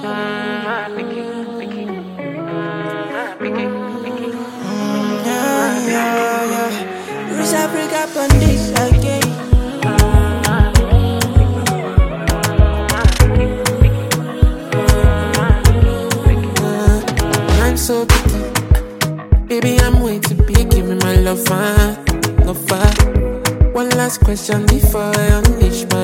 Who's Africa on this again? I'm so picky, baby, I'm way too big. Give me my love, fine, love, fine. One last question before I unleash my